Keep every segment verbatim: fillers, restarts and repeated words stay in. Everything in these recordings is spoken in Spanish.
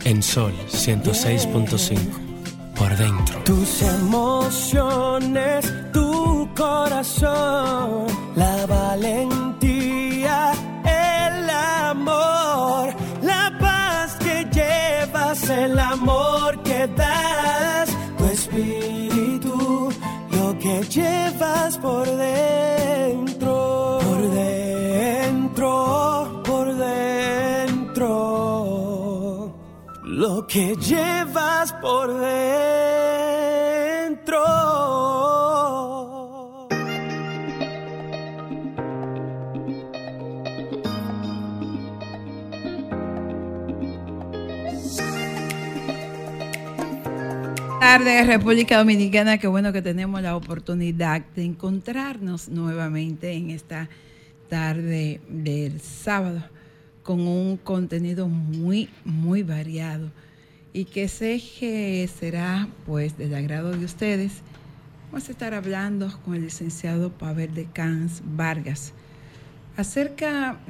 En Sol ciento seis punto cinco, por dentro. Tus emociones, tu corazón, la valentía, el amor, la paz que llevas, el amor que das, tu espíritu, lo que llevas por dentro, por dentro, por dentro, lo que llevas por dentro. Tarde, República Dominicana, qué bueno que tenemos la oportunidad de encontrarnos nuevamente en esta tarde del sábado con un contenido muy, muy variado y que sé que será pues del agrado de ustedes. Vamos a estar hablando con el licenciado Pavel de Camps Vargas acerca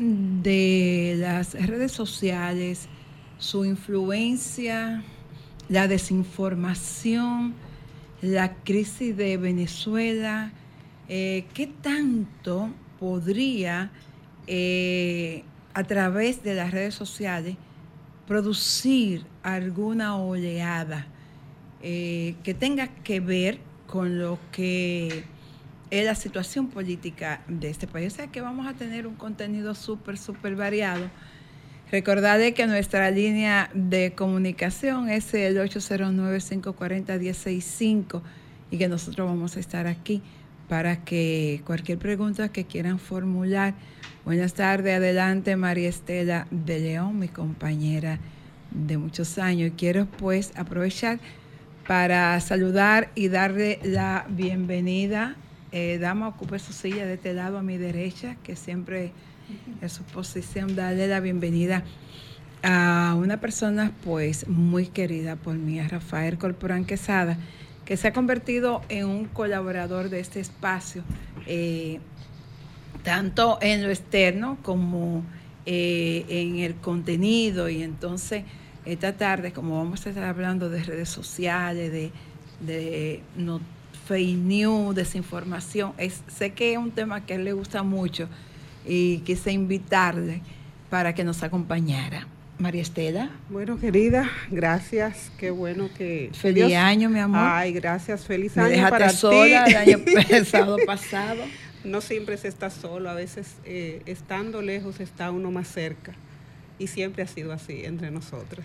de las redes sociales, su influencia, la desinformación, la crisis de Venezuela, eh, ¿qué tanto podría eh, a través de las redes sociales producir alguna oleada eh, que tenga que ver con lo que es la situación política de este país? O sea que vamos a tener un contenido súper, súper variado. Recordarle que nuestra línea de comunicación es el ocho cero nueve, cinco cuatro cero, uno cero seis cinco y que nosotros vamos a estar aquí para que cualquier pregunta que quieran formular. Buenas tardes, adelante María Estela de León, mi compañera de muchos años. Y quiero pues aprovechar para saludar y darle la bienvenida. Eh, dama, ocupe su silla de este lado a mi derecha, que siempre es su posición, darle la bienvenida a una persona pues muy querida por mí, a Rafael Corporán Quesada, que se ha convertido en un colaborador de este espacio, eh, tanto en lo externo como eh, en el contenido. Y entonces esta tarde, como vamos a estar hablando de redes sociales, de, de no, fake news, desinformación, es, sé que es un tema que a él le gusta mucho y quise invitarle para que nos acompañara. María Estela. Bueno, querida, gracias. Qué bueno que... Feliz Dios, año, mi amor. Ay, gracias. Feliz Me año para sola ti. el año pasado, pasado. No siempre se está solo. A veces, eh, estando lejos, está uno más cerca. Y siempre ha sido así entre nosotros.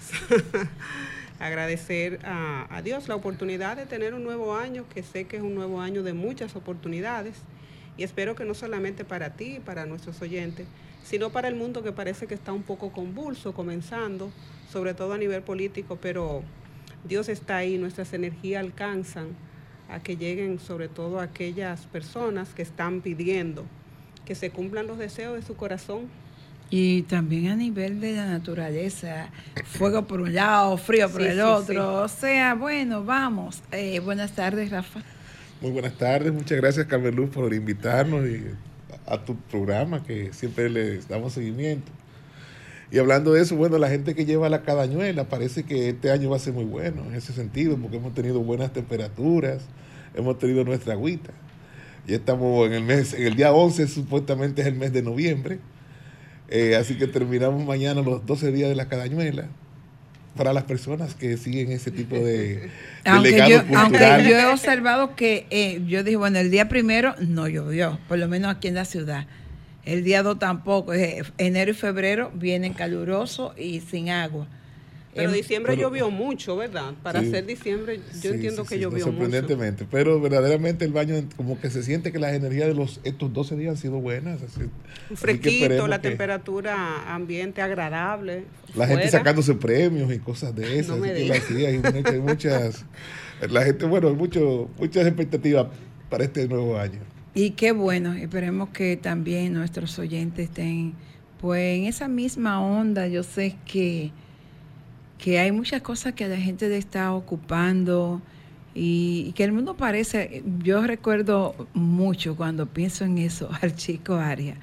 Agradecer a, a Dios la oportunidad de tener un nuevo año, que sé que es un nuevo año de muchas oportunidades. Y espero que no solamente para ti, para nuestros oyentes, sino para el mundo que parece que está un poco convulso, comenzando, sobre todo a nivel político, pero Dios está ahí, nuestras energías alcanzan a que lleguen sobre todo a aquellas personas que están pidiendo que se cumplan los deseos de su corazón. Y también a nivel de la naturaleza, fuego por un lado, frío por sí, el sí, otro, sí. O sea, bueno, vamos. Eh, buenas tardes, Rafa. Muy buenas tardes, muchas gracias, Carmen Luz, por invitarnos y a tu programa, que siempre le damos seguimiento. Y hablando de eso, bueno, la gente que lleva la Cadañuela, parece que este año va a ser muy bueno en ese sentido, porque hemos tenido buenas temperaturas, hemos tenido nuestra agüita. Ya estamos en el mes, en el día once, supuestamente es el mes de noviembre, eh, así que terminamos mañana los doce días de la Cadañuela, para las personas que siguen ese tipo de, de aunque legado yo, cultural. Aunque yo he observado que, eh, yo dije, bueno, el día primero no llovió, por lo menos aquí en la ciudad. El día dos tampoco. Eh, enero y febrero vienen calurosos y sin agua. Pero eh, diciembre pero, llovió mucho, ¿verdad? Para sí, ser diciembre, yo sí, entiendo sí, que sí, llovió no, sorprendentemente, mucho. Pero verdaderamente el baño, como que se siente que las energías de los estos doce días han sido buenas. Así, un fresquito, la temperatura ambiente agradable. La fuera. Gente sacándose premios y cosas de esas. No me que hacía, hay muchas, hay muchas, la gente, bueno, hay mucho, muchas expectativas para este nuevo año. Y qué bueno, esperemos que también nuestros oyentes estén pues en esa misma onda. Yo sé que que hay muchas cosas que la gente le está ocupando y, y que el mundo parece, yo recuerdo mucho cuando pienso en eso al Chico Arias,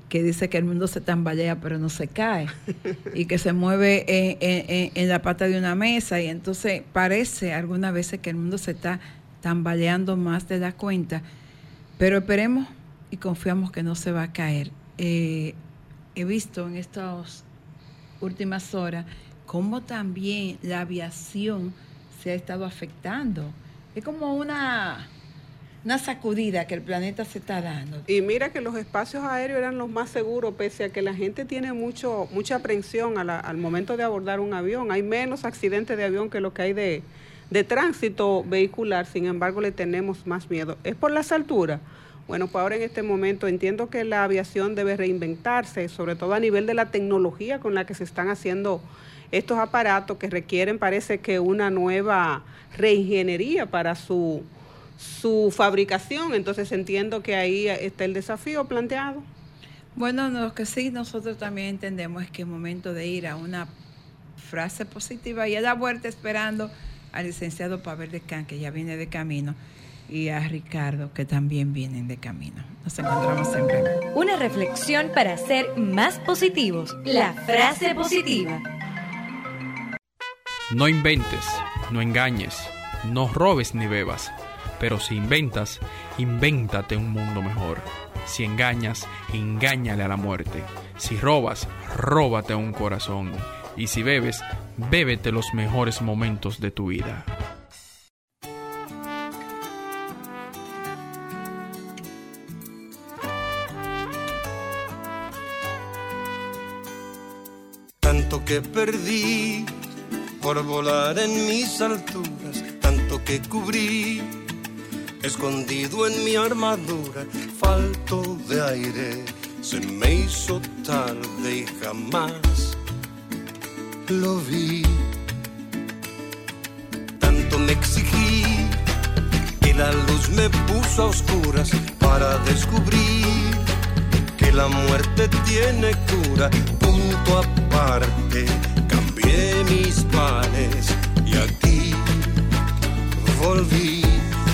que dice que el mundo se tambalea pero no se cae y que se mueve en, en, en la pata de una mesa, y entonces parece algunas veces que el mundo se está tambaleando más de la cuenta, pero esperemos y confiamos que no se va a caer. Eh, he visto en estas últimas horas cómo también la aviación se ha estado afectando. Es como una... una sacudida que el planeta se está dando. Y mira que los espacios aéreos eran los más seguros, pese a que la gente tiene mucho mucha aprensión a la, al momento de abordar un avión. Hay menos accidentes de avión que lo que hay de, de tránsito vehicular, sin embargo le tenemos más miedo. ¿Es por las alturas? Bueno, pues ahora en este momento entiendo que la aviación debe reinventarse, sobre todo a nivel de la tecnología con la que se están haciendo estos aparatos que requieren, parece que una nueva reingeniería para su... su fabricación. Entonces entiendo que ahí está el desafío planteado. Bueno, lo que sí nosotros también entendemos es que es momento de ir a una frase positiva y a la vuelta esperando al licenciado Pavel Decán, que ya viene de camino, y a Ricardo, que también vienen de camino. Nos encontramos en breve. Una reflexión para ser más positivos. La frase positiva. No inventes, no engañes, no robes ni bebas. Pero si inventas, invéntate un mundo mejor. Si engañas, engáñale a la muerte. Si robas, róbate un corazón. Y si bebes, bébete los mejores momentos de tu vida. Tanto que perdí por volar en mis alturas, tanto que cubrí escondido en mi armadura, falto de aire, se me hizo tarde y jamás lo vi. Tanto me exigí que la luz me puso a oscuras para descubrir que la muerte tiene cura. Punto aparte, cambié mis planes y aquí volví.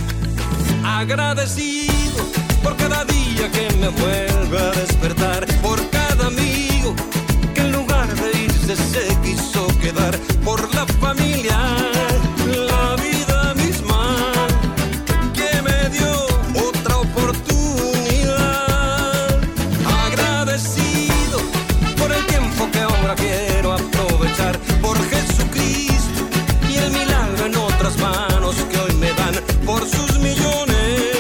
Agradecido por cada día que me vuelve a despertar, por cada amigo que en lugar de irse se quiso quedar, por la familia, la vida misma que me dio otra oportunidad. Agradecido por el tiempo que ahora quiero aprovechar, por Jesucristo y el milagro en otras manos que hoy me dan, por sus millones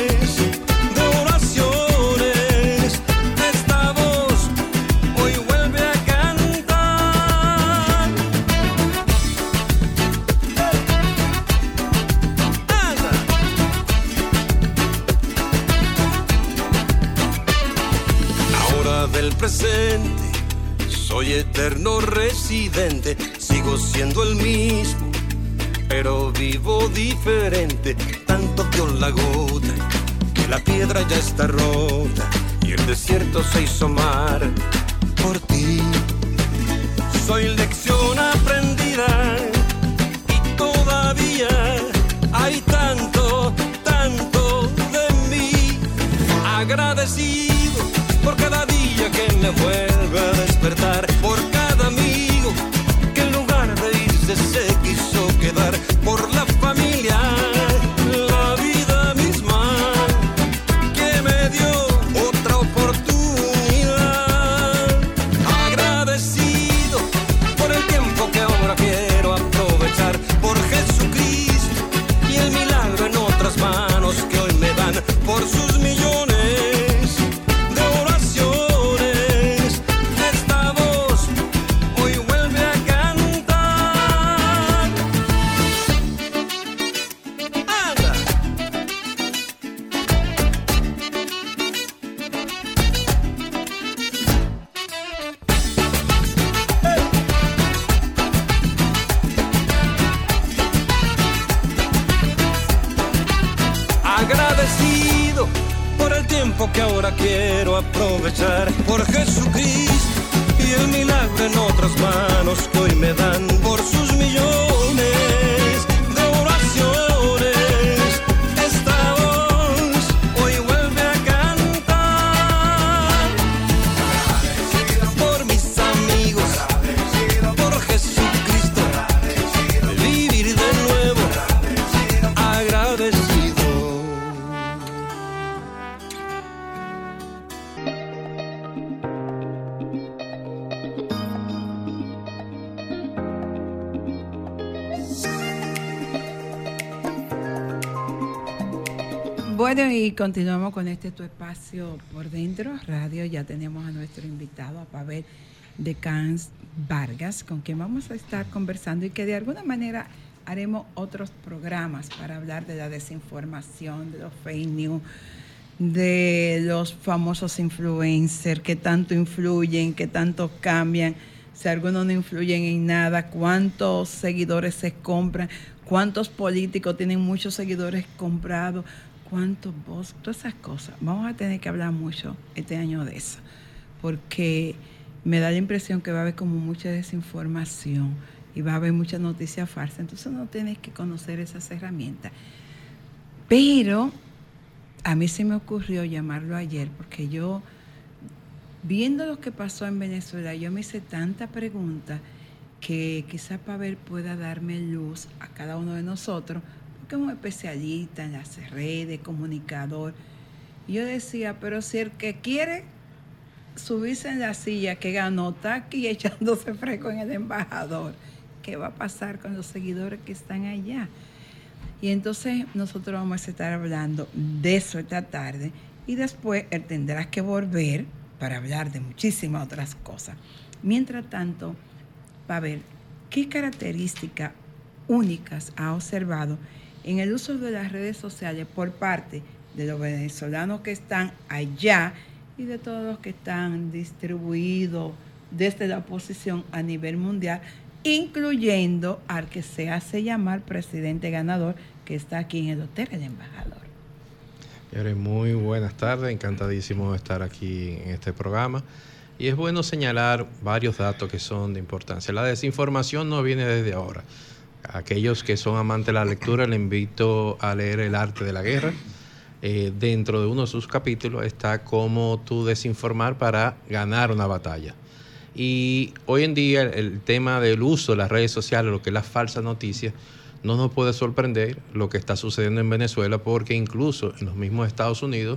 presente, soy eterno residente, sigo siendo el mismo, pero vivo diferente. Tanto dio la gota que la piedra ya está rota y el desierto se hizo mar por ti. Soy lección aprendida y todavía hay tanto, tanto de mí. Agradecido por cada día que me vuelve a despertar, por cada amigo que en lugar de irse se quiso quedar, por la familia, la vida misma que me dio otra oportunidad. Agradecido por el tiempo que ahora quiero aprovechar, por Jesucristo y el milagro en otras manos que hoy me dan, por sus millones que ahora quiero aprovechar, por Jesucristo y el milagro en otras manos que hoy me dan, por sus millones de oraciones. Esta voz hoy vuelve a cantar. Bueno, y continuamos con este tu espacio por dentro, radio. Ya tenemos a nuestro invitado, a Pavel de Cans Vargas, con quien vamos a estar conversando y que de alguna manera haremos otros programas para hablar de la desinformación, de los fake news, de los famosos influencers que tanto influyen, que tanto cambian, si algunos no influyen en nada, cuántos seguidores se compran, cuántos políticos tienen muchos seguidores comprados, cuántos votos, todas esas cosas. Vamos a tener que hablar mucho este año de eso, porque me da la impresión que va a haber como mucha desinformación y va a haber mucha noticia falsa. Entonces uno tiene que conocer esas herramientas. Pero a mí se me ocurrió llamarlo ayer porque yo, viendo lo que pasó en Venezuela, yo me hice tanta pregunta que quizá Pavel pueda darme luz a cada uno de nosotros, porque es un especialista en las redes, comunicador. Y yo decía, pero si el que quiere subirse en la silla que ganó está aquí echándose fresco en el embajador, ¿qué va a pasar con los seguidores que están allá? Y entonces nosotros vamos a estar hablando de eso esta tarde y después él tendrá que volver para hablar de muchísimas otras cosas. Mientras tanto, Pavel, ¿qué características únicas ha observado en el uso de las redes sociales por parte de los venezolanos que están allá y de todos los que están distribuidos desde la oposición a nivel mundial, incluyendo al que se hace llamar presidente ganador, que está aquí en el Hotel El Embajador? Señores, muy buenas tardes, encantadísimo de estar aquí en este programa. Y es bueno señalar varios datos que son de importancia. La desinformación no viene desde ahora. Aquellos que son amantes de la lectura, les invito a leer El arte de la guerra. Eh, dentro de uno de sus capítulos está cómo tú desinformar para ganar una batalla. Y hoy en día el, el tema del uso de las redes sociales, lo que es las falsas noticias, no nos puede sorprender lo que está sucediendo en Venezuela, porque incluso en los mismos Estados Unidos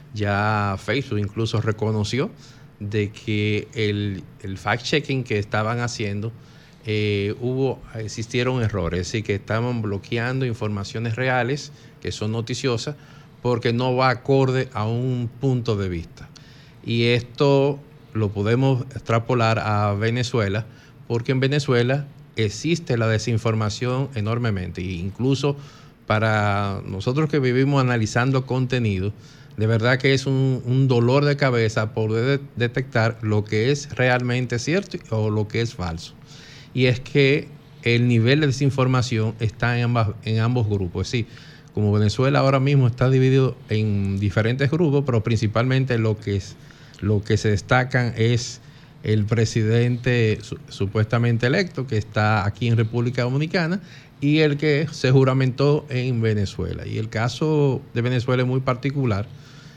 ya Facebook incluso reconoció de que el, el fact-checking que estaban haciendo, eh, hubo, existieron errores, es decir, que estaban bloqueando informaciones reales que son noticiosas porque no va acorde a un punto de vista. Y esto lo podemos extrapolar a Venezuela, porque en Venezuela existe la desinformación enormemente, e incluso para nosotros que vivimos analizando contenido, de verdad que es un, un dolor de cabeza poder de, detectar lo que es realmente cierto o lo que es falso. Y es que el nivel de desinformación está en, ambas, en ambos grupos. Es decir, como Venezuela ahora mismo está dividido en diferentes grupos, pero principalmente lo que, es, lo que se destacan es el presidente su, supuestamente electo, que está aquí en República Dominicana, y el que se juramentó en Venezuela. Y el caso de Venezuela es muy particular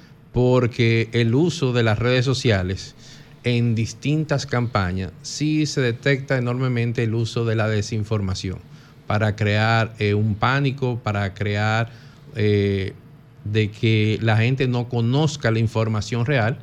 porque el uso de las redes sociales en distintas campañas sí se detecta enormemente el uso de la desinformación para crear eh, un pánico, para crear eh, de que la gente no conozca la información real.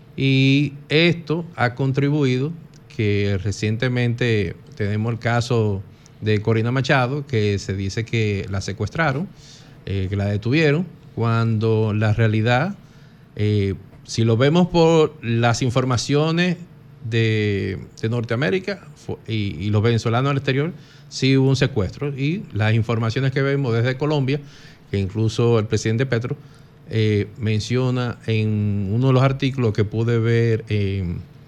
Y esto ha contribuido que recientemente tenemos el caso de Corina Machado, que se dice que la secuestraron, eh, que la detuvieron, cuando la realidad, eh, si lo vemos por las informaciones de, de Norteamérica y, y los venezolanos al exterior, sí hubo un secuestro. Y las informaciones que vemos desde Colombia, que incluso el presidente Petro eh, menciona en uno de los artículos que pude ver eh,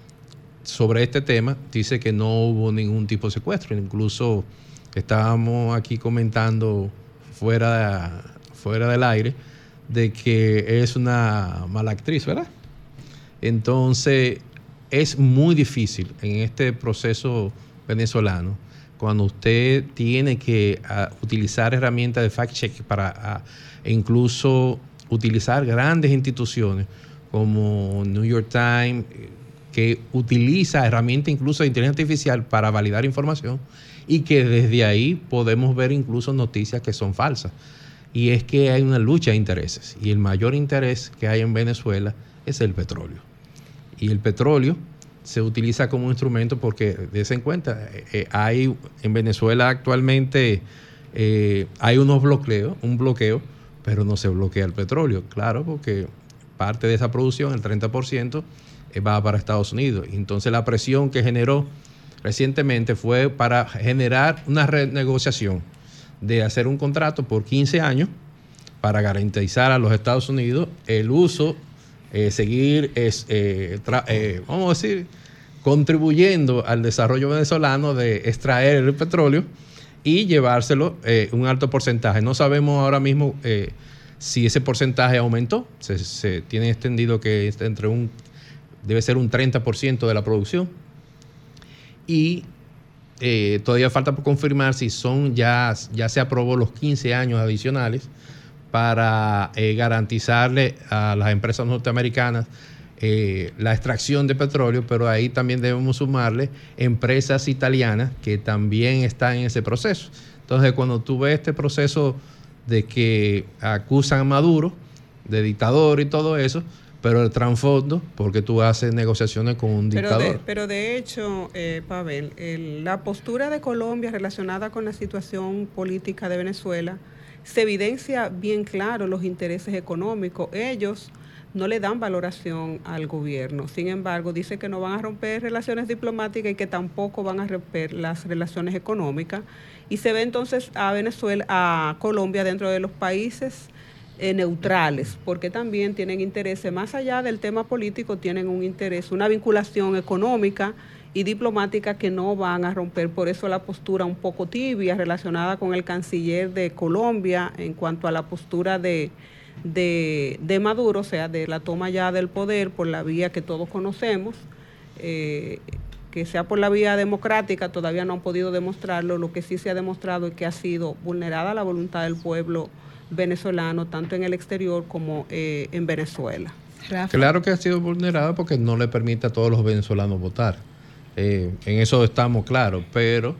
sobre este tema, dice que no hubo ningún tipo de secuestro. Incluso estábamos aquí comentando fuera, fuera del aire de que es una mala actriz, ¿verdad? Entonces, es muy difícil en este proceso venezolano, cuando usted tiene que uh, utilizar herramientas de fact-check para uh, incluso utilizar grandes instituciones como New York Times, que utiliza herramientas incluso de inteligencia artificial para validar información, y que desde ahí podemos ver incluso noticias que son falsas. Y es que hay una lucha de intereses, y el mayor interés que hay en Venezuela es el petróleo. Y el petróleo se utiliza como instrumento porque, dense en cuenta, eh, hay en Venezuela actualmente eh, hay unos bloqueos, un bloqueo pero no se bloquea el petróleo, claro, porque parte de esa producción, el treinta por ciento, va para Estados Unidos. Entonces la presión que generó recientemente fue para generar una renegociación de hacer un contrato por quince años para garantizar a los Estados Unidos el uso, eh, seguir, es, eh, tra- eh, vamos a decir, contribuyendo al desarrollo venezolano de extraer el petróleo y llevárselo eh, un alto porcentaje. No sabemos ahora mismo eh, si ese porcentaje aumentó. Se, se tiene extendido que es entre un, debe ser un treinta por ciento de la producción. Y eh, todavía falta por confirmar si son ya, ya se aprobó los quince años adicionales para eh, garantizarle a las empresas norteamericanas eh, la extracción de petróleo, pero ahí también debemos sumarle empresas italianas que también están en ese proceso. Entonces, cuando tú ves este proceso de que acusan a Maduro de dictador y todo eso, pero el trasfondo, porque tú haces negociaciones con un pero dictador. De, pero de hecho, eh, Pavel, el, la postura de Colombia relacionada con la situación política de Venezuela se evidencia bien claro los intereses económicos. Ellos no le dan valoración al gobierno. Sin embargo, dice que no van a romper relaciones diplomáticas y que tampoco van a romper las relaciones económicas. Y se ve entonces a Venezuela, a Colombia dentro de los países Eh, neutrales, porque también tienen intereses, más allá del tema político, tienen un interés, una vinculación económica y diplomática que no van a romper. Por eso la postura un poco tibia relacionada con el canciller de Colombia en cuanto a la postura de, de, de Maduro, o sea, de la toma ya del poder por la vía que todos conocemos, eh, que sea por la vía democrática, todavía no han podido demostrarlo. Lo que sí se ha demostrado es que ha sido vulnerada la voluntad del pueblo venezolano, tanto en el exterior como eh, en Venezuela. Rafa. Claro que ha sido vulnerada porque no le permite a todos los venezolanos votar. Eh, en eso estamos claros, pero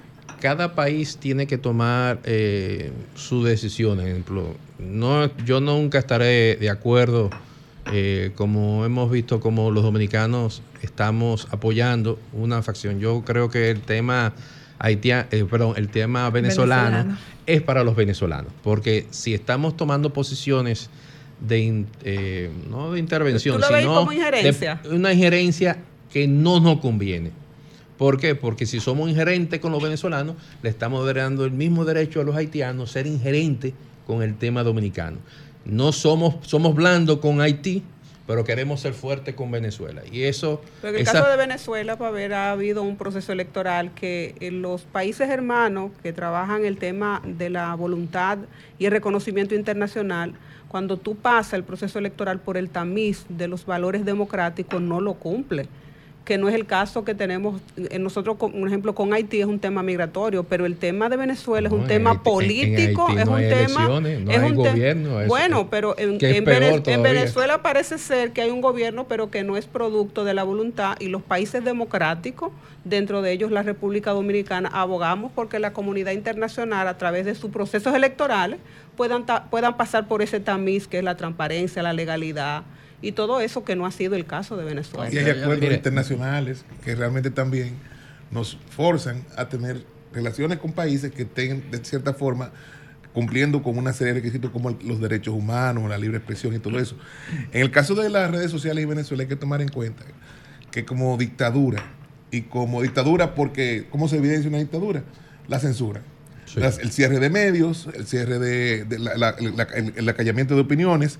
cada país tiene que tomar eh, su decisión. Por ejemplo, no, yo nunca estaré de acuerdo, eh, como hemos visto, como los dominicanos estamos apoyando una facción. Yo creo que el tema haitiano, eh, perdón, el tema venezolano, venezolano es para los venezolanos, porque si estamos tomando posiciones de eh, no de intervención, ¿tú lo ves sino como injerencia? De una injerencia que no nos conviene. ¿Por qué? Porque si somos ingerentes con los venezolanos, le estamos dando el mismo derecho a los haitianos ser ingerentes con el tema dominicano. No somos, somos blandos con Haití, pero queremos ser fuertes con Venezuela. Y eso... Pero en el esa... caso de Venezuela, para ver, ha habido un proceso electoral que en los países hermanos que trabajan el tema de la voluntad y el reconocimiento internacional, cuando tú pasas el proceso electoral por el tamiz de los valores democráticos, no lo cumple. Que no es el caso que tenemos en nosotros, por ejemplo, con Haití es un tema migratorio, pero el tema de Venezuela no, es un tema Haití, político, en, en es no un hay tema, elecciones, no es hay un gobierno. Te- bueno, pero en, en, Vene- en Venezuela parece ser que hay un gobierno, pero que no es producto de la voluntad, y los países democráticos, dentro de ellos la República Dominicana, abogamos porque la comunidad internacional, a través de sus procesos electorales, puedan, ta- puedan pasar por ese tamiz que es la transparencia, la legalidad, y todo eso que no ha sido el caso de Venezuela. Y hay acuerdos internacionales que realmente también nos forzan a tener relaciones con países que estén de cierta forma cumpliendo con una serie de requisitos como los derechos humanos, la libre expresión y todo eso. En el caso de las redes sociales en Venezuela hay que tomar en cuenta que como dictadura, y como dictadura porque, ¿cómo se evidencia una dictadura? La censura. Sí. Las, el cierre de medios, el cierre de, de la, la, la, el, el acallamiento de opiniones.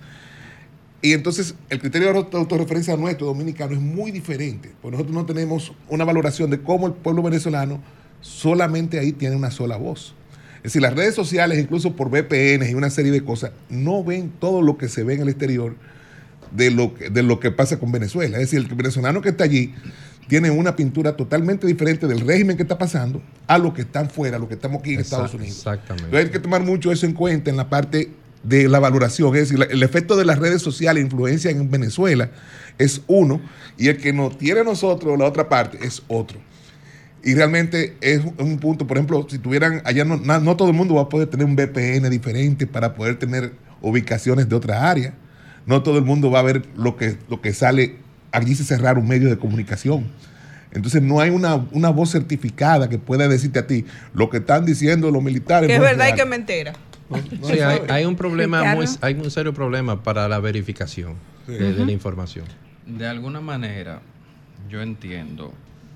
Y entonces el criterio de autorreferencia nuestro dominicano es muy diferente, porque nosotros no tenemos una valoración de cómo el pueblo venezolano solamente ahí tiene una sola voz. Es decir, las redes sociales, incluso por V P N y una serie de cosas, no ven todo lo que se ve en el exterior de lo que, de lo que pasa con Venezuela. Es decir, el venezolano que está allí tiene una pintura totalmente diferente del régimen que está pasando a lo que están fuera, a lo que estamos aquí en Exact, Estados Unidos. Exactamente. Entonces hay que tomar mucho eso en cuenta en la parte de la valoración. Es decir, el efecto de las redes sociales, influencia en Venezuela, es uno, y el que nos tiene a nosotros la otra parte es otro. Y realmente es un punto, por ejemplo, si tuvieran, allá no, no todo el mundo va a poder tener un V P N diferente para poder tener ubicaciones de otras áreas. No todo el mundo va a ver lo que, lo que sale, allí se cerrar un medio de comunicación. Entonces no hay una, una voz certificada que pueda decirte a ti lo que están diciendo los militares. Que no es verdad es y que es mentira. No, no Sí, hay, sabe. hay un problema Ricardo. muy, hay un serio problema para la verificación Sí. de, de la información. De alguna manera, yo entiendo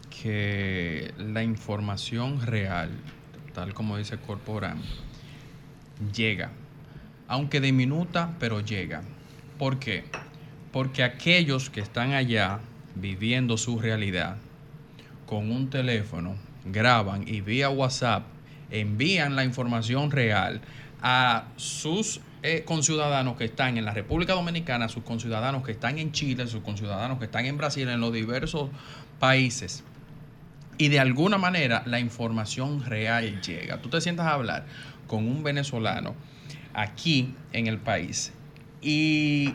que la información real, tal como dice Corporán, llega, aunque diminuta, pero llega. ¿Por qué? Porque aquellos que están allá viviendo su realidad con un teléfono, graban y vía WhatsApp envían la información real a sus eh, conciudadanos que están en la República Dominicana, a sus conciudadanos que están en Chile, a sus conciudadanos que están en Brasil, en los diversos países. Y de alguna manera la información real llega. Tú te sientas a hablar con un venezolano aquí en el país y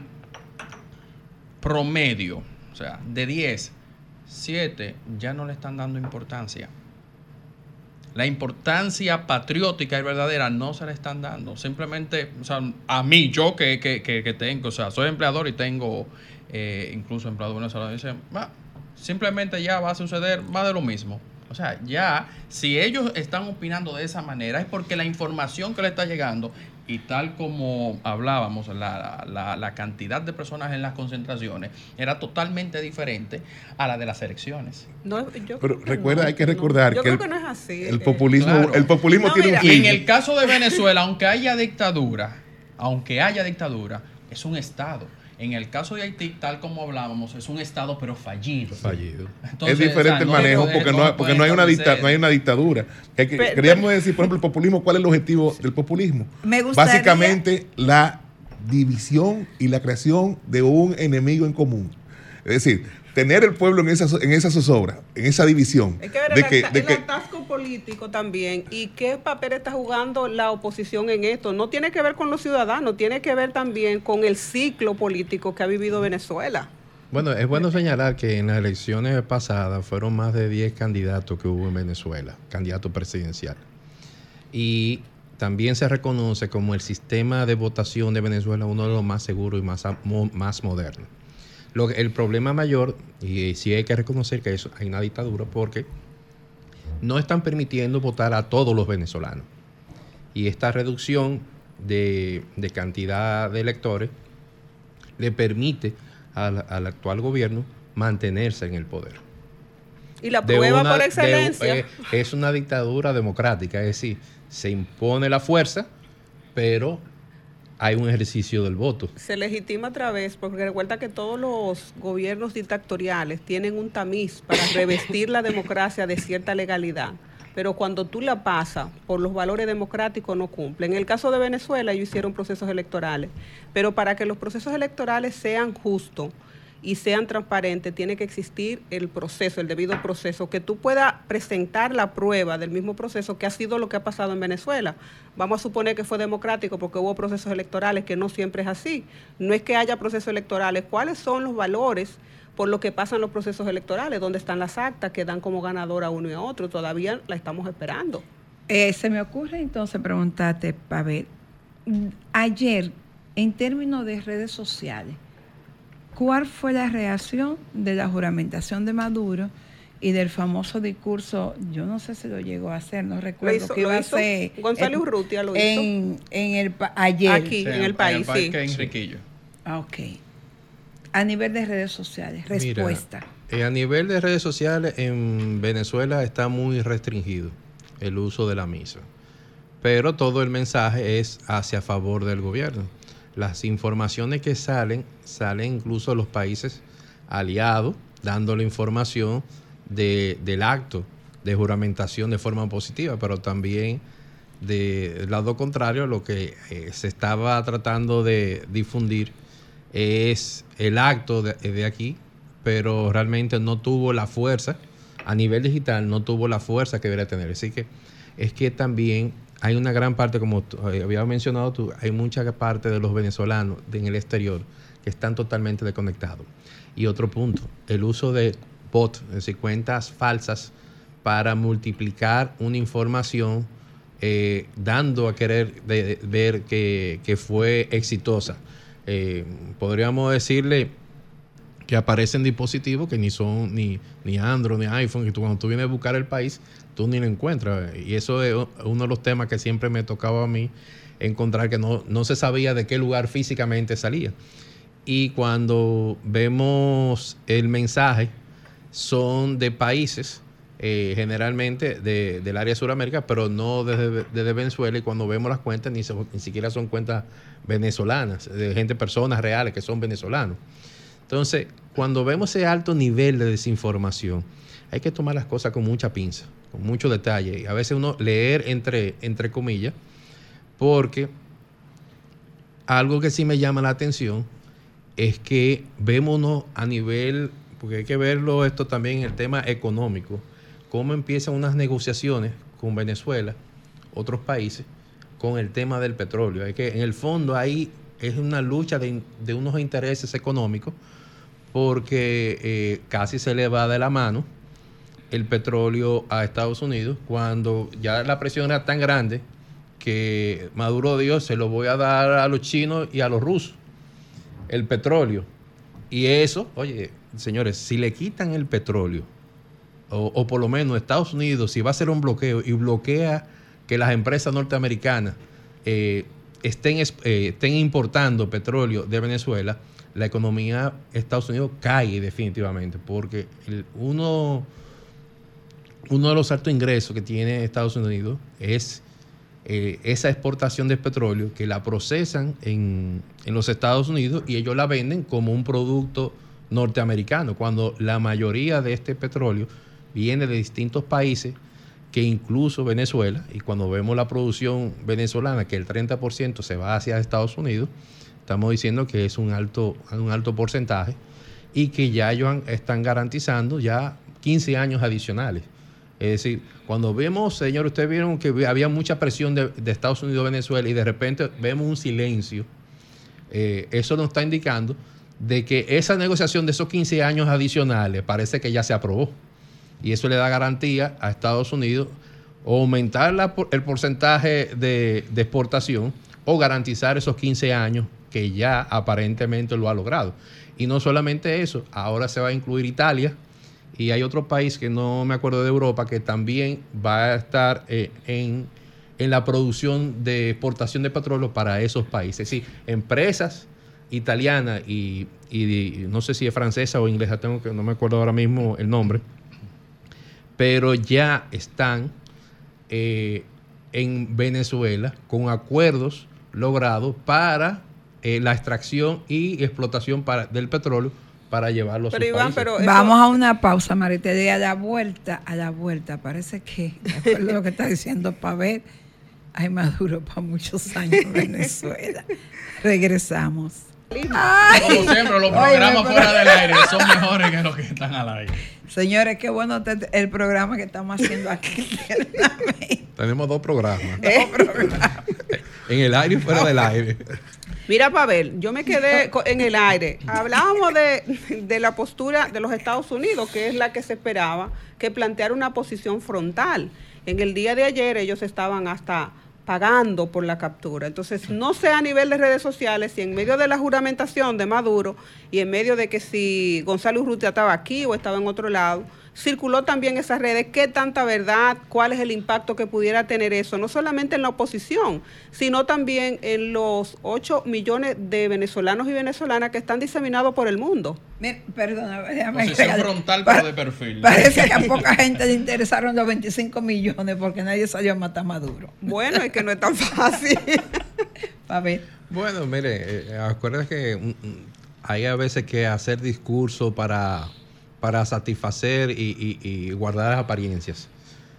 promedio, o sea, de diez, siete ya no le están dando importancia. La importancia patriótica y verdadera no se le están dando. Simplemente, o sea, a mí, yo que, que, que, que tengo, o sea, soy empleador y tengo eh, incluso empleados venezolanos, dicen, va, simplemente ya va a suceder más de lo mismo. O sea, ya, si ellos están opinando de esa manera, es porque la información que le está llegando, y tal como hablábamos, la, la, la cantidad de personas en las concentraciones era totalmente diferente a la de las elecciones. No, yo Pero creo que recuerda, no, hay que no. recordar Yo que, creo el, que no es así. el eh. populismo, Claro. el populismo No, tiene mira, un Y fin. en el caso de Venezuela, aunque haya dictadura, aunque haya dictadura, es un Estado. En el caso de Haití, tal como hablábamos, es un Estado pero fallido. Fallido. Entonces, es diferente o sea, el no manejo es- porque no no, se porque puede no hay una dicta, establecer. no hay una dictadura. Que- que- Pero- queríamos decir, por ejemplo, el populismo, ¿cuál es el objetivo del populismo? Me gustaría- Básicamente la división y la creación de un enemigo en común. Es decir, tener el pueblo en esa en esa zozobra, en esa división. Hay que ver de el, que, ata- de el que- atasco político también y qué papel está jugando la oposición en esto. No tiene que ver con los ciudadanos, tiene que ver también con el ciclo político que ha vivido Venezuela. Bueno, es bueno señalar que en las elecciones pasadas fueron más de diez candidatos que hubo en Venezuela, candidato presidencial. Y también se reconoce como el sistema de votación de Venezuela uno de los más seguros y más, a- mo- más modernos. Lo, el problema mayor, y sí hay que reconocer que eso, hay una dictadura porque no están permitiendo votar a todos los venezolanos. Y esta reducción de, de cantidad de electores le permite al, al actual gobierno mantenerse en el poder. Y la De prueba una- por de- excelencia. eh, es una dictadura democrática, es decir, se impone la fuerza, pero hay un ejercicio del voto. Se legitima a través, porque recuerda que todos los gobiernos dictatoriales tienen un tamiz para revestir la democracia de cierta legalidad, pero cuando tú la pasas por los valores democráticos no cumple. En el caso de Venezuela ellos hicieron procesos electorales, pero para que los procesos electorales sean justos y sean transparentes, tiene que existir el proceso, el debido proceso, que tú puedas presentar la prueba del mismo proceso, que ha sido lo que ha pasado en Venezuela. Vamos a suponer que fue democrático porque hubo procesos electorales, que no siempre es así. No es que haya procesos electorales. ¿Cuáles son los valores por los que pasan los procesos electorales? ¿Dónde están las actas que dan como ganador a uno y a otro? Todavía la estamos esperando. Eh, se me ocurre entonces preguntarte, Pavel, ayer, en términos de redes sociales, ¿cuál fue la reacción de la juramentación de Maduro y del famoso discurso? Yo no sé si lo llegó a hacer, no recuerdo hizo- que lo iba hizo a ser Gonzalo en- Urrutia lo en, en el pa- ayer. Aquí, Sí, en el país, sí. que Enriquillo. Ah, ok. A nivel de redes sociales, respuesta. Mira, eh, a nivel de redes sociales, en Venezuela está muy restringido el uso de la misa, pero todo el mensaje es hacia favor del gobierno. Las informaciones que salen, salen incluso de los países aliados, dando la información de, del acto de juramentación de forma positiva, pero también del lado contrario, lo que eh, se estaba tratando de difundir es el acto de, de aquí, pero realmente no tuvo la fuerza, a nivel digital no tuvo la fuerza que debería tener. Así que es que también hay una gran parte, como tú, eh, había mencionado tú, hay mucha parte de los venezolanos de, en el exterior que están totalmente desconectados. Y otro punto, el uso de bots, es decir, cuentas falsas para multiplicar una información eh, dando a querer de, de, ver que, que fue exitosa. Eh, podríamos decirle que aparecen dispositivos que ni son ni, ni Android ni iPhone, que tú, cuando tú vienes a buscar el país, tú ni lo encuentras. Y eso es uno de los temas que siempre me tocaba a mí encontrar, que no, no se sabía de qué lugar físicamente salía. Y cuando vemos el mensaje, son de países, eh, generalmente de, del área de Sudamérica, pero no desde, desde Venezuela. Y cuando vemos las cuentas, ni, se, ni siquiera son cuentas venezolanas, de gente, personas reales que son venezolanos. Entonces, cuando vemos ese alto nivel de desinformación, hay que tomar las cosas con mucha pinza, con mucho detalle. Y a veces uno leer entre, entre comillas, porque algo que sí me llama la atención es que vemos a nivel, porque hay que verlo esto también en el tema económico, cómo empiezan unas negociaciones con Venezuela, otros países, con el tema del petróleo. Es que en el fondo ahí es una lucha de, de unos intereses económicos, porque eh, casi se le va de la mano el petróleo a Estados Unidos, cuando ya la presión era tan grande que Maduro dijo, se lo voy a dar a los chinos y a los rusos, el petróleo. Y eso, oye, señores, si le quitan el petróleo, o, o por lo menos Estados Unidos, si va a hacer un bloqueo y bloquea que las empresas norteamericanas eh, estén, eh, estén importando petróleo de Venezuela, la economía de Estados Unidos cae definitivamente, porque el, uno, uno de los altos ingresos que tiene Estados Unidos es eh, esa exportación de petróleo, que la procesan en, en los Estados Unidos y ellos la venden como un producto norteamericano, cuando la mayoría de este petróleo viene de distintos países, que incluso Venezuela, y cuando vemos la producción venezolana, que el treinta por ciento se va hacia Estados Unidos, estamos diciendo que es un alto, un alto porcentaje, y que ya ellos han, están garantizando ya quince años adicionales. Es decir, cuando vemos, señor, ustedes vieron que había mucha presión de, de Estados Unidos a Venezuela y de repente vemos un silencio, eh, eso nos está indicando de que esa negociación de esos quince años adicionales parece que ya se aprobó. Y eso le da garantía a Estados Unidos o aumentar la, el porcentaje de, de exportación, o garantizar esos quince años que ya aparentemente lo ha logrado. Y no solamente eso, ahora se va a incluir Italia, y hay otro país que no me acuerdo de Europa, que también va a estar eh, en, en la producción de exportación de petróleo para esos países. Es decir, empresas italianas y, y, y no sé si es francesa o inglesa, tengo que, no me acuerdo ahora mismo el nombre, pero ya están eh, en Venezuela con acuerdos logrados para eh, la extracción y explotación para, del petróleo, para llevarlo a sus pero Iván, países. pero eso... Vamos a una pausa, Marita, y a la vuelta, a la vuelta, parece que, de acuerdo a lo que está diciendo Pavel, hay Maduro para muchos años en Venezuela. Regresamos. Ay, como siempre, los programas oye, fuera del aire son mejores que los que están al aire. Señores, qué bueno el programa que estamos haciendo aquí. Tenemos dos programas. ¿Eh? Dos programas. En el aire y fuera del aire. Mira, Pavel, yo me quedé en el aire. Hablábamos de, de la postura de los Estados Unidos, que es la que se esperaba, que planteara una posición frontal. En el día de ayer ellos estaban hasta pagando por la captura. Entonces, no sé a nivel de redes sociales si en medio de la juramentación de Maduro y en medio de que si Gonzalo Urrutia estaba aquí o estaba en otro lado, circuló también esas redes, qué tanta verdad, cuál es el impacto que pudiera tener eso, no solamente en la oposición, sino también en los ocho millones de venezolanos y venezolanas que están diseminados por el mundo. Mira, perdona, déjame posición agregar. frontal, Pa- pero de perfil. Parece que a poca gente le interesaron los veinticinco millones porque nadie salió a matar a Maduro. Bueno, es que no es tan fácil. A ver. Bueno, mire, eh, acuérdate que mm, hay a veces que hacer discurso para, para satisfacer y, y, y guardar las apariencias.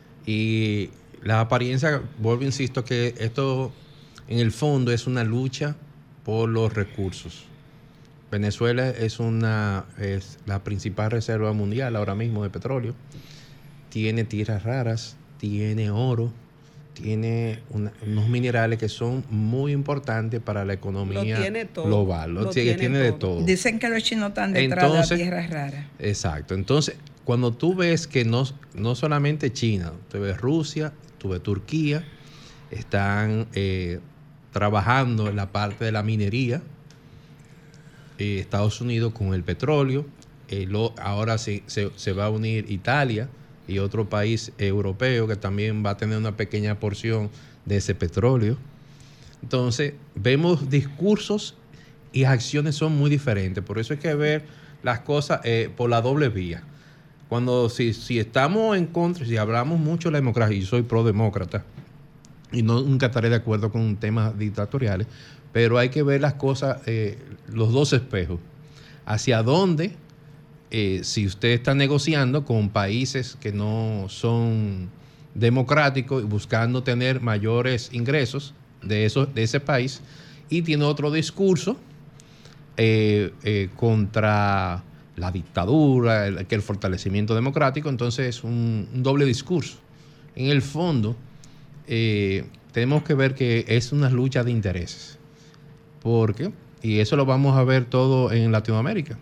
Y las apariencias, vuelvo, insisto, que esto en el fondo es una lucha por los recursos. Venezuela es una es la principal reserva mundial ahora mismo de petróleo. Tiene tierras raras, tiene oro, tiene una, unos minerales que son muy importantes para la economía Lo tiene todo. global. Lo, Lo tiene, tiene tiene de todo. todo. Dicen que los chinos están detrás Entonces, de las tierras raras. Exacto. Entonces, cuando tú ves que no, no solamente China, tú ves Rusia, tú ves Turquía, están eh, trabajando en la parte de la minería, eh, Estados Unidos con el petróleo, eh, lo, ahora se, se, se va a unir Italia y otro país europeo que también va a tener una pequeña porción de ese petróleo. Entonces, vemos discursos y acciones son muy diferentes. Por eso hay que ver las cosas eh, por la doble vía. Cuando si, si estamos en contra, si hablamos mucho de la democracia, y soy pro-demócrata, y no, nunca estaré de acuerdo con temas dictatoriales, pero hay que ver las cosas, eh, los dos espejos. Hacia dónde, eh, si usted está negociando con países que no son democráticos y buscando tener mayores ingresos de, eso, de ese país, y tiene otro discurso eh, eh, contra la dictadura, el, que el fortalecimiento democrático, entonces es un, un doble discurso. En el fondo, eh, tenemos que ver que es una lucha de intereses, porque, y eso lo vamos a ver todo en Latinoamérica,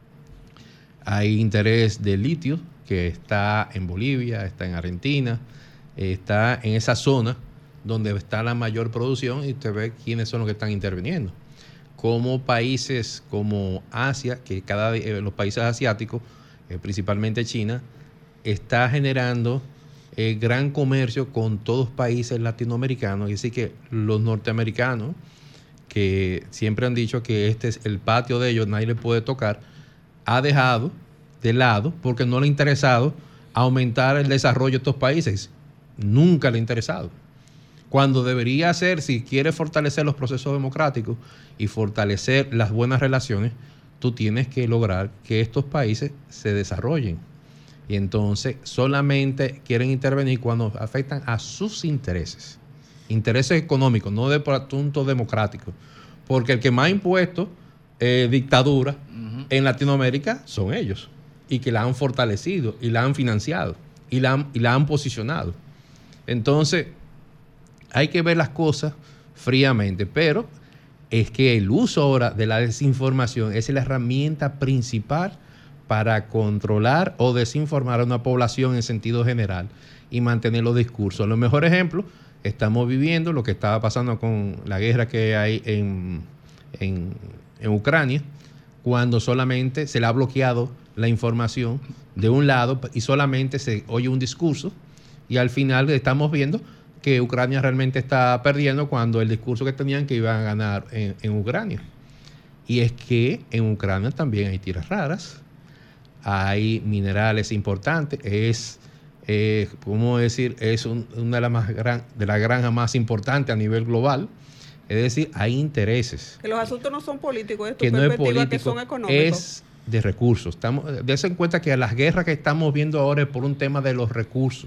hay interés de litio que está en Bolivia, está en Argentina, está en esa zona donde está la mayor producción, y usted ve quiénes son los que están interviniendo. Como países como Asia, que cada eh, los países asiáticos, eh, principalmente China, está generando eh, gran comercio con todos los países latinoamericanos, y así que los norteamericanos, que siempre han dicho que este es el patio de ellos, nadie le puede tocar, ha dejado de lado porque no le ha interesado aumentar el desarrollo de estos países. Nunca le ha interesado. Cuando debería ser, si quiere fortalecer los procesos democráticos y fortalecer las buenas relaciones, tú tienes que lograr que estos países se desarrollen. Y entonces solamente quieren intervenir cuando afectan a sus intereses. Intereses económicos, no de asuntos democráticos. Porque el que más ha impuesto eh, dictadura uh-huh. en Latinoamérica son ellos. Y que la han fortalecido y la han financiado y la han, y la han posicionado. Entonces, hay que ver las cosas fríamente, pero es que el uso ahora de la desinformación es la herramienta principal para controlar o desinformar a una población en sentido general y mantener los discursos. Los mejores ejemplos, estamos viviendo lo que estaba pasando con la guerra que hay en, en, en Ucrania, cuando solamente se le ha bloqueado la información de un lado y solamente se oye un discurso, y al final estamos viendo que Ucrania realmente está perdiendo cuando el discurso que tenían que iban a ganar en, en Ucrania. Y es que en Ucrania también hay tierras raras, hay minerales importantes, es, eh, ¿cómo decir? Es un, una de las más gran, de las granjas más importantes a nivel global. Es decir, hay intereses. Que los asuntos no son políticos, es tu que no es perspectiva, político, que son económicos. Es de recursos. Estamos, dense en cuenta que las guerras que estamos viendo ahora es por un tema de los recursos.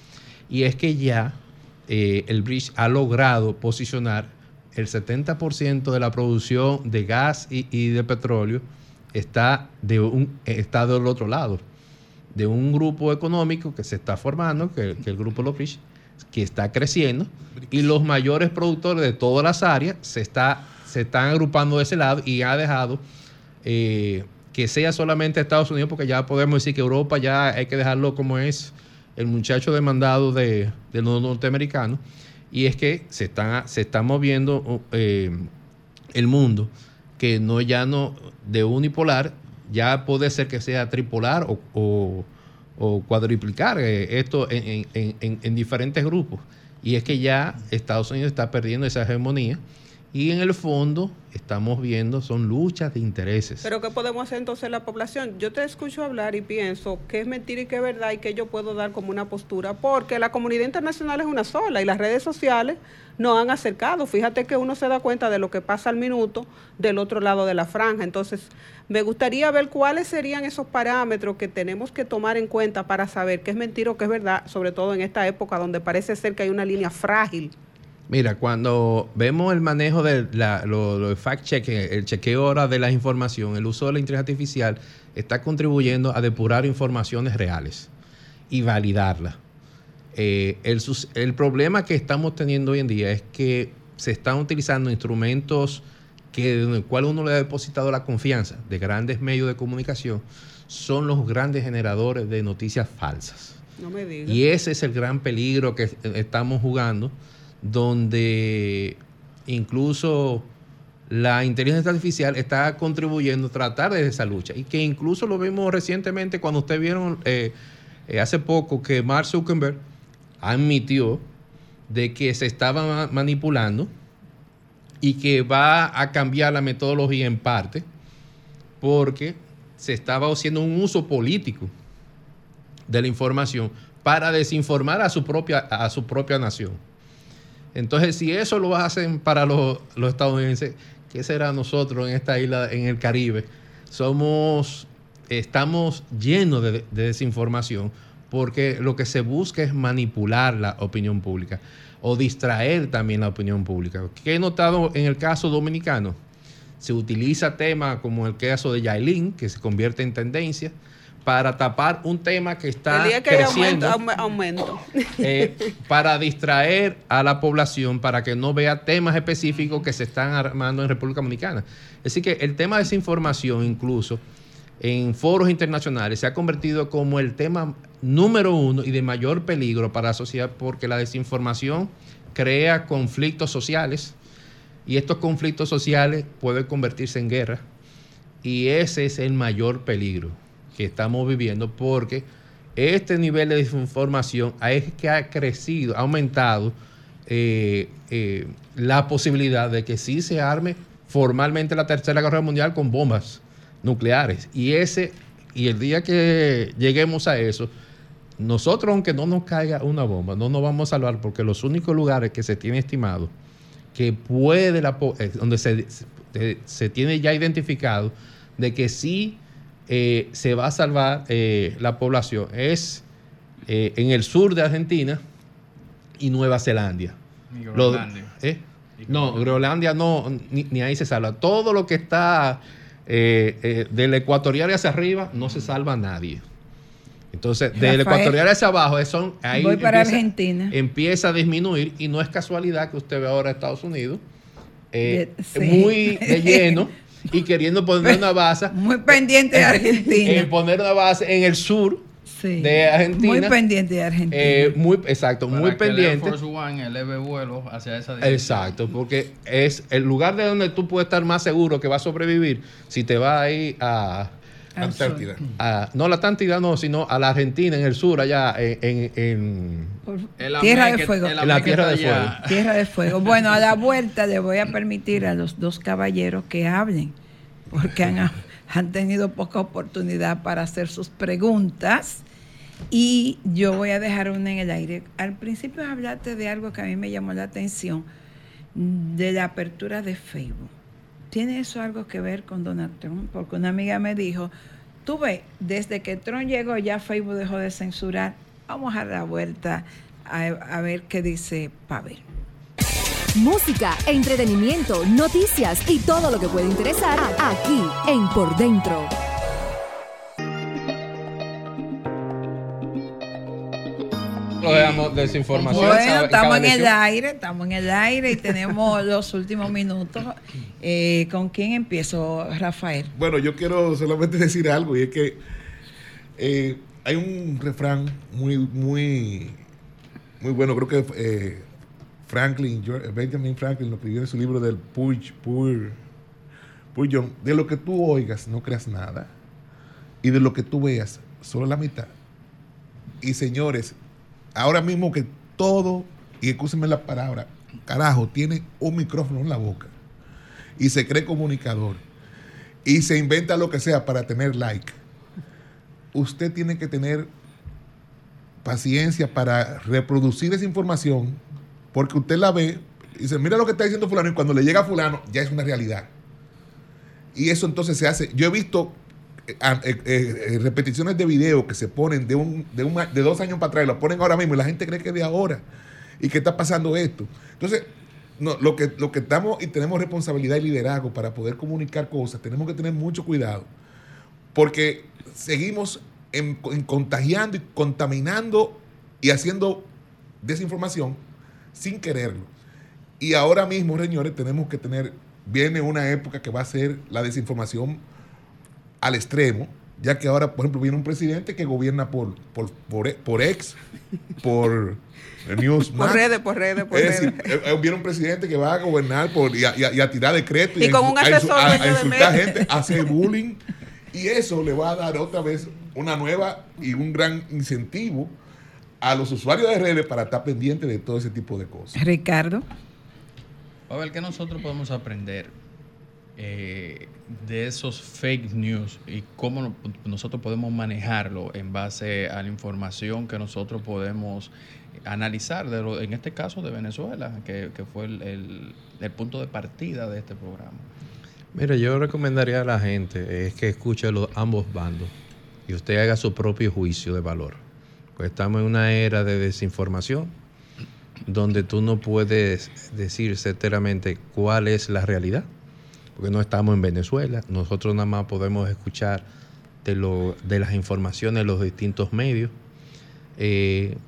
Y es que ya eh, el bridge ha logrado posicionar el setenta por ciento de la producción de gas y, y de petróleo está, de un, está del otro lado, de un grupo económico que se está formando, que, que el grupo de los bridge, que está creciendo, y los mayores productores de todas las áreas se, está, se están agrupando de ese lado, y ha dejado eh, que sea solamente Estados Unidos, porque ya podemos decir que Europa ya hay que dejarlo como es el muchacho demandado de, de los norteamericanos, y es que se está, se está moviendo eh, el mundo, que no ya no de unipolar, ya puede ser que sea tripolar o, o, o cuadriplicar eh, esto en, en, en, en diferentes grupos. Y es que ya Estados Unidos está perdiendo esa hegemonía, y en el fondo estamos viendo son luchas de intereses. Pero ¿qué podemos hacer entonces la población? Yo te escucho hablar y pienso que es mentira y que es verdad, y que yo puedo dar como una postura, porque la comunidad internacional es una sola y las redes sociales nos han acercado. Fíjate que uno se da cuenta de lo que pasa al minuto del otro lado de la franja. Entonces, me gustaría ver cuáles serían esos parámetros que tenemos que tomar en cuenta para saber qué es mentira o qué es verdad, sobre todo en esta época donde parece ser que hay una línea frágil. Mira, cuando vemos el manejo de la, lo, lo fact-checking, el chequeo ahora de la información, el uso de la inteligencia artificial está contribuyendo a depurar informaciones reales y validarlas. Eh, el, el problema que estamos teniendo hoy en día es que se están utilizando instrumentos que, en el cual uno le ha depositado la confianza de grandes medios de comunicación, son los grandes generadores de noticias falsas. No me digas. Y ese es el gran peligro que estamos jugando, donde incluso la inteligencia artificial está contribuyendo a tratar de esa lucha. Y que incluso lo vimos recientemente cuando ustedes vieron eh, eh, hace poco que Mark Zuckerberg admitió de que se estaba manipulando y que va a cambiar la metodología en parte porque se estaba haciendo un uso político de la información para desinformar a su propia, a su propia nación. Entonces, si eso lo hacen para los, los estadounidenses, ¿qué será nosotros en esta isla, en el Caribe? Somos, estamos llenos de, de desinformación porque lo que se busca es manipular la opinión pública o distraer también la opinión pública. ¿Qué he notado en el caso dominicano? Se utiliza temas como el caso de Yailin, que se convierte en tendencia, para tapar un tema que está el día que creciendo, aumento, aumento. Eh, para distraer a la población, para que no vea temas específicos que se están armando en República Dominicana. Así que el tema de desinformación, incluso en foros internacionales, se ha convertido como el tema número uno y de mayor peligro para la sociedad, porque la desinformación crea conflictos sociales y estos conflictos sociales pueden convertirse en guerra, y ese es el mayor peligro que estamos viviendo, porque este nivel de desinformación es que ha crecido, ha aumentado eh, eh, la posibilidad de que sí se arme formalmente la Tercera Guerra Mundial con bombas nucleares. Y ese y el día que lleguemos a eso, nosotros, aunque no nos caiga una bomba, no nos vamos a salvar, porque los únicos lugares que se tiene estimado que puede, la, donde se, se, se tiene ya identificado de que sí eh, se va a salvar eh, la población, es eh, en el sur de Argentina y Nueva Zelanda. ¿Y Groenlandia? Lo, ¿eh? No, Groenlandia no, ni, ni ahí se salva. Todo lo que está eh, eh, del ecuatorial hacia arriba no se salva a nadie. Entonces, del ecuatorial hacia abajo, son, ahí voy para empieza, Argentina. Empieza a disminuir, y no es casualidad que usted ve ahora a Estados Unidos eh, sí. muy de lleno y queriendo poner una base. Muy pendiente de Argentina. Eh, poner una base en el sur sí. de Argentina. Muy pendiente de Argentina. Eh, muy, exacto, para muy que pendiente. El Air Force One eleve vuelo hacia esa dirección. Exacto, porque es el lugar de donde tú puedes estar más seguro que va a sobrevivir si te vas ahí a... Antártida. A, no la Antártida, no, sino a la Argentina, en el sur, allá en, en, en Tierra de Fuego. En la Tierra de Fuego. Tierra de Fuego. Bueno, a la vuelta le voy a permitir a los dos caballeros que hablen, porque han, han tenido poca oportunidad para hacer sus preguntas, y yo voy a dejar una en el aire. Al principio hablaste de algo que a mí me llamó la atención, de la apertura de Facebook. ¿Tiene eso algo que ver con Donald Trump? Porque una amiga me dijo, tú ves, desde que Trump llegó ya Facebook dejó de censurar. Vamos a dar la vuelta a, a ver qué dice Pavel. Música, entretenimiento, noticias y todo lo que puede interesar aquí en Por Dentro. Lo dejamos desinformación. Bueno, estamos en el aire, estamos en el aire y tenemos los últimos minutos. Eh, ¿Con quién empiezo, Rafael? Bueno, yo quiero solamente decir algo, y es que eh, hay un refrán muy, muy, muy bueno. Creo que eh, Franklin, Benjamin Franklin lo escribió en su libro del Poor, Poor, Poor John. De lo que tú oigas, no creas nada, y de lo que tú veas, solo la mitad. Y señores, ahora mismo que todo, y escúsenme la palabra, carajo, tiene un micrófono en la boca y se cree comunicador y se inventa lo que sea para tener like. Usted tiene que tener paciencia para reproducir esa información, porque usted la ve y dice, mira lo que está diciendo fulano, y cuando le llega a fulano ya es una realidad. Y eso entonces se hace. Yo he visto eh, eh, eh, repeticiones de video que se ponen de, un, de, un, de dos años para atrás, y lo ponen ahora mismo, y la gente cree que es de ahora y que está pasando esto. Entonces, no, lo, que, lo que estamos y tenemos responsabilidad y liderazgo para poder comunicar cosas, tenemos que tener mucho cuidado, porque seguimos en, en contagiando y contaminando y haciendo desinformación sin quererlo. Y ahora mismo, señores, tenemos que tener, viene una época que va a ser la desinformación al extremo, ya que ahora, por ejemplo, viene un presidente que gobierna por, por, por, por ex, por News Por redes, por redes, por es redes. decir, eh, viene un presidente que va a gobernar por, y, a, y a- y a tirar decretos Y a con insu- un a asesor insu- a- a dueño de insultar medios. gente, a hacer bullying, y eso le va a dar otra vez una nueva y un gran incentivo a los usuarios de redes para estar pendientes de todo ese tipo de cosas. Ricardo. A ver, ¿qué nosotros podemos aprender eh, de esos fake news y cómo no- nosotros podemos manejarlo en base a la información que nosotros podemos analizar, de lo- en este caso de Venezuela, que, que fue el, el- el punto de partida de este programa? Mira, yo recomendaría a la gente es que escuche los ambos bandos y usted haga su propio juicio de valor. Pues estamos en una era de desinformación donde tú no puedes decir certeramente cuál es la realidad, porque no estamos en Venezuela. Nosotros nada más podemos escuchar de, lo, de las informaciones de los distintos medios, eh,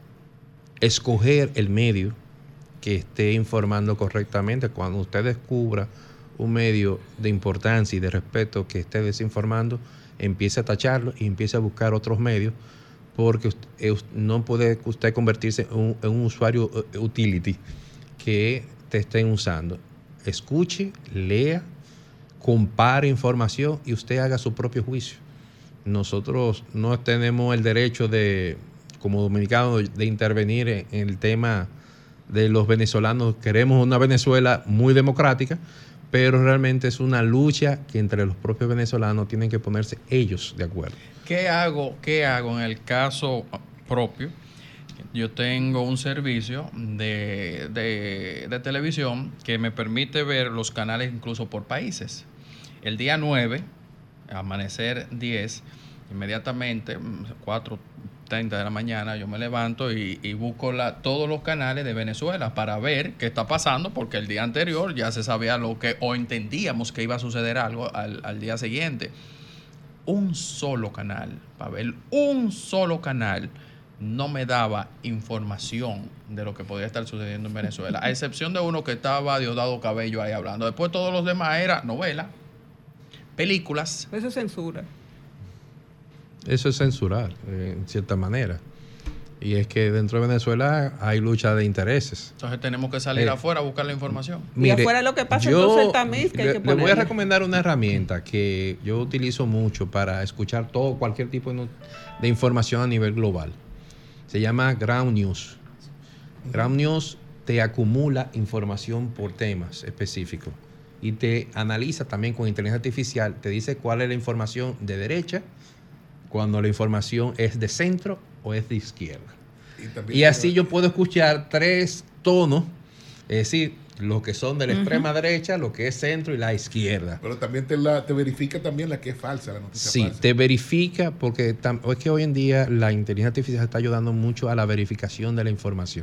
escoger el medio que esté informando correctamente. Cuando usted descubra un medio de importancia y de respeto que esté desinformando, empiece a tacharlo y empiece a buscar otros medios, porque usted, eh, no puede usted convertirse en un, en un usuario eh, utility que te estén usando. Escuche, lea, compare información y usted haga su propio juicio. Nosotros no tenemos el derecho de, como dominicanos, de intervenir en, en el tema de los venezolanos. Queremos una Venezuela muy democrática, pero realmente es una lucha que entre los propios venezolanos tienen que ponerse ellos de acuerdo. ¿Qué hago, qué hago en el caso propio? Yo tengo un servicio de, de, de televisión que me permite ver los canales incluso por países. El día nueve, amanecer diez, inmediatamente, cuatro treinta de la mañana, yo me levanto y, y busco la, todos los canales de Venezuela para ver qué está pasando, porque el día anterior ya se sabía lo que, o entendíamos que iba a suceder algo al, al día siguiente. Un solo canal, Pavel, un solo canal no me daba información de lo que podía estar sucediendo en Venezuela, a excepción de uno que estaba Diosdado Cabello ahí hablando. Después todos los demás era novela, películas. Eso es censura. Eso es censurar, eh, en cierta manera. Y es que dentro de Venezuela hay lucha de intereses. Entonces tenemos que salir Eh, afuera a buscar la información. Mire, y afuera lo que pasa yo entonces el tamiz que hay le, que le voy a ponerle. recomendar una herramienta que yo utilizo mucho para escuchar todo, cualquier tipo de, no- de información a nivel global. Se llama Ground News. Ground News te acumula información por temas específicos y te analiza también con inteligencia artificial, te dice cuál es la información de derecha, cuando la información es de centro o es de izquierda. Y, también Y así yo puedo escuchar tres tonos, es decir, lo que son de la extrema derecha, lo que es centro y la izquierda. Pero también te, la, te verifica también la que es falsa, la noticia Sí, falsa. te verifica, porque tam- es que hoy en día la inteligencia artificial está ayudando mucho a la verificación de la información.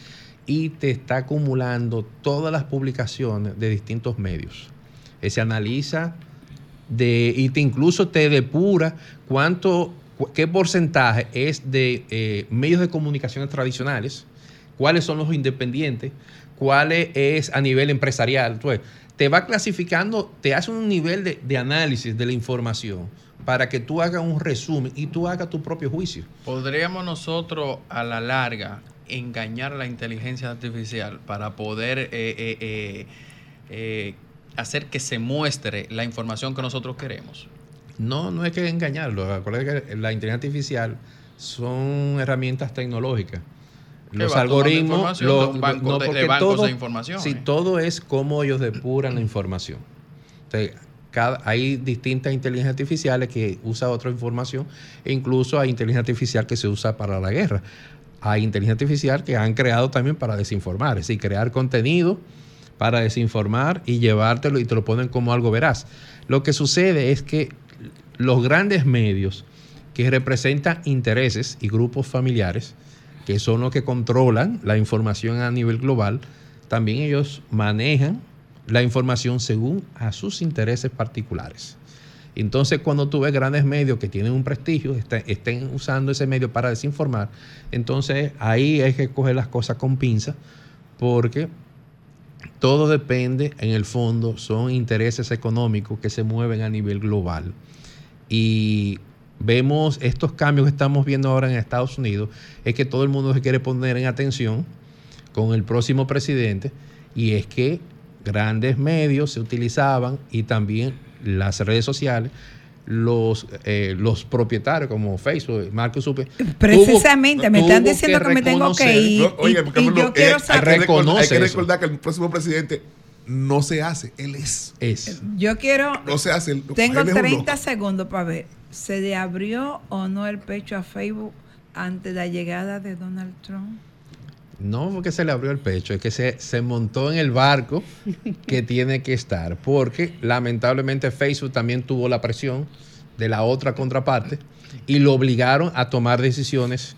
Y te está acumulando todas las publicaciones de distintos medios. Eh, Se analiza de, y te incluso te depura cuánto, cu- qué porcentaje es de eh, medios de comunicaciones tradicionales, cuáles son los independientes, cuáles es a nivel empresarial. Entonces, te va clasificando, te hace un nivel de, de análisis de la información para que tú hagas un resumen y tú hagas tu propio juicio. ¿Podríamos nosotros a la larga engañar a la inteligencia artificial para poder eh, eh, eh, eh, hacer que se muestre la información que nosotros queremos? No, no hay que engañarlo. Acuérdate que la inteligencia artificial son herramientas tecnológicas. Los va tomando algoritmos, información los- de un banco no, de- de porque bancos todo- de información, Sí, eh. todo es cómo ellos depuran la información. Entonces, cada, hay distintas inteligencias artificiales que usan otra información e incluso hay inteligencia artificial que se usa para la guerra. Hay inteligencia artificial que han creado también para desinformar, es decir, crear contenido para desinformar y llevártelo y te lo ponen como algo veraz. Lo que sucede es que los grandes medios que representan intereses y grupos familiares, que son los que controlan la información a nivel global, también ellos manejan la información según a sus intereses particulares. Entonces, cuando tú ves grandes medios que tienen un prestigio, est- estén usando ese medio para desinformar, entonces ahí hay que coger las cosas con pinzas, porque todo depende, en el fondo, son intereses económicos que se mueven a nivel global. Y vemos estos cambios que estamos viendo ahora en Estados Unidos, es que todo el mundo se quiere poner en atención con el próximo presidente, y es que grandes medios se utilizaban y también las redes sociales, los eh, los propietarios como Facebook, Mark Zuckerberg. Precisamente, tuvo, me están tuvo diciendo que, que me tengo que ir. No, oye, y, y yo quiero saber. Hay que, recordar, hay que recordar que el próximo presidente no se hace, él es. Es. Yo quiero. No se hace. Él, tengo él treinta segundos para ver. ¿Se le abrió o no el pecho a Facebook ante la llegada de Donald Trump? No porque se le abrió el pecho, es que se, se montó en el barco que tiene que estar, porque lamentablemente Facebook también tuvo la presión de la otra contraparte y lo obligaron a tomar decisiones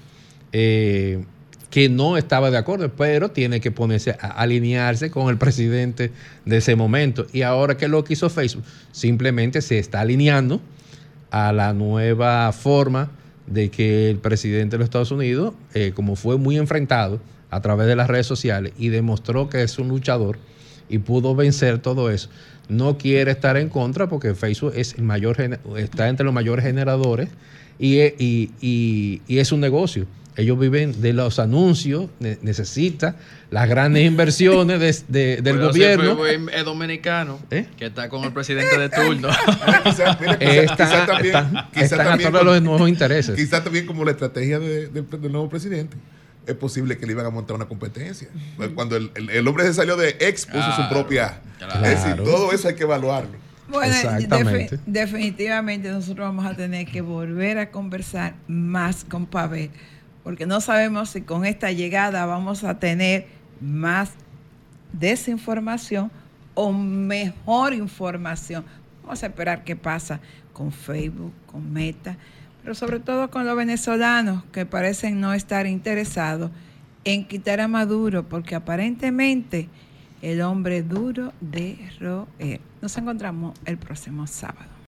eh, que no estaba de acuerdo, pero tiene que ponerse a alinearse con el presidente de ese momento. Y ahora, ¿qué es lo que hizo Facebook? Simplemente se está alineando a la nueva forma de que el presidente de los Estados Unidos, eh, como fue muy enfrentado a través de las redes sociales y demostró que es un luchador y pudo vencer todo eso, no quiere estar en contra porque Facebook es el mayor, está entre los mayores generadores y, y, y, y es un negocio. Ellos viven de los anuncios, ne- necesita las grandes inversiones de, de, del Pero gobierno. Es dominicano, ¿Eh? que está con el presidente de turno. Quizás Está- también, está- quizá están a también todos como- los nuevos intereses. Quizás también como la estrategia de- de- del nuevo presidente. Es posible que le iban a montar una competencia. Cuando el, el, el hombre se salió de ex, puso Claro, su propia. claro. Es decir, todo eso hay que evaluarlo. Bueno, Exactamente. defi- definitivamente nosotros vamos a tener que volver a conversar más con Pavel, porque no sabemos si con esta llegada vamos a tener más desinformación o mejor información. Vamos a esperar qué pasa con Facebook, con Meta, pero sobre todo con los venezolanos que parecen no estar interesados en quitar a Maduro, porque aparentemente el hombre duro de roer. Nos encontramos el próximo sábado.